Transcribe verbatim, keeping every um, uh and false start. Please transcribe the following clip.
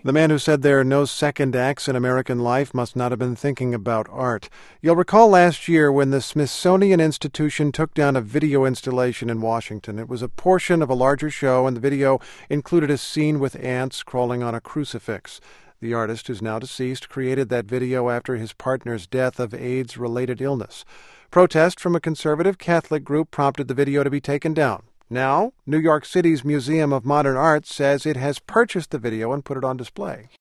The man who said there are no second acts in American life must not have been thinking about art. You'll recall last year when the Smithsonian Institution took down a video installation in Washington. It was a portion of a larger show, and the video included a scene with ants crawling on a crucifix. The artist, who's now deceased, created that video after his partner's death of AIDS-related illness. Protest from a conservative Catholic group prompted the video to be taken down. Now, New York City's Museum of Modern Art says it has purchased the video and put it on display.